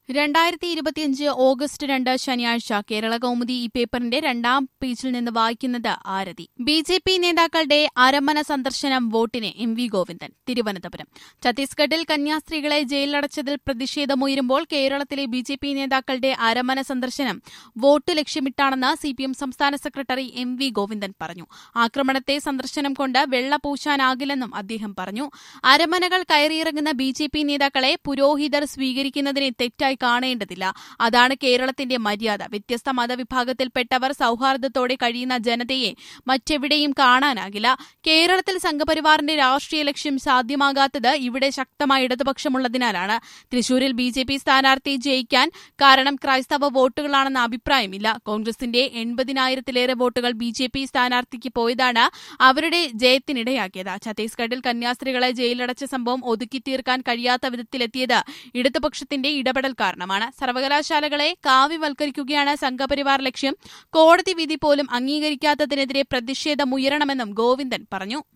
2025 August 2 ശനിയാഴ്ച കേരള കൗമുദി ഈ പേപ്പറിന്റെ രണ്ടാം പേജിൽ നിന്ന് വായിക്കുന്നത് ആരതി. ബി.ജെ.പി. നേതാക്കളുടെ അരമന സന്ദർശനം വോട്ടിന് എം.വി. ഗോവിന്ദൻ. തിരുവനന്തപുരം. ഛത്തീസ്ഗഡിൽ കന്യാസ്ത്രീകളെ ജയിലിലടച്ചതിൽ പ്രതിഷേധമുയരുമ്പോൾ കേരളത്തിലെ ബി.ജെ.പി. നേതാക്കളുടെ അരമന സന്ദർശനം വോട്ട് ലക്ഷ്യമിട്ടാണെന്ന് സി.പി.എം സംസ്ഥാന സെക്രട്ടറി എം.വി. ഗോവിന്ദൻ പറഞ്ഞു. ആക്രമണത്തെ സന്ദർശനം കൊണ്ട് വെള്ള പൂശാനാകില്ലെന്നും അദ്ദേഹം പറഞ്ഞു. അരമനകൾ കയറിയിറങ്ങുന്ന ബി.ജെ.പി. നേതാക്കളെ പുരോഹിതർ സ്വീകരിക്കുന്നതിനെ തെറ്റായി കാണേണ്ടതില്ല. അതാണ് കേരളത്തിന്റെ മര്യാദ. വ്യത്യസ്ത മതവിഭാഗത്തിൽപ്പെട്ടവർ സൌഹാർദ്ദത്തോടെ കഴിയുന്ന ജനതയെ മറ്റെവിടെയും കാണാനാകില്ല. കേരളത്തിൽ സംഘപരിവാറിന്റെ രാഷ്ട്രീയ ലക്ഷ്യം സാധ്യമാകാത്തത് ഇവിടെ ശക്തമായ ഇടതുപക്ഷമുള്ളതിനാലാണ്. തൃശൂരിൽ ബി.ജെ.പി. സ്ഥാനാർത്ഥി ജയിക്കാൻ കാരണം ക്രൈസ്തവ വോട്ടുകളാണെന്ന അഭിപ്രായമില്ല. കോൺഗ്രസിന്റെ 80,000-ലേറെ വോട്ടുകൾ ബി.ജെ.പി. സ്ഥാനാർത്ഥിക്ക് പോയതാണ് അവരുടെ ജയത്തിനിടയാക്കിയത്. ഛത്തീസ്ഗഡിൽ കന്യാസ്ത്രീകളെ ജയിലിലടച്ച സംഭവം ഒതുക്കി തീർക്കാൻ കഴിയാത്ത വിധത്തിലെത്തിയത് ഇടതുപക്ഷത്തിന്റെ ഇടപെടൽ കാരണമാണ്. സർവകലാശാലകളെ കാവ്യവൽക്കരിക്കുകയാണ് സംഘപരിവാർ ലക്ഷ്യം. കോടതി വിധി പോലും അംഗീകരിക്കാത്തതിനെതിരെ പ്രതിഷേധമുയരണമെന്നും ഗോവിന്ദൻ പറഞ്ഞു.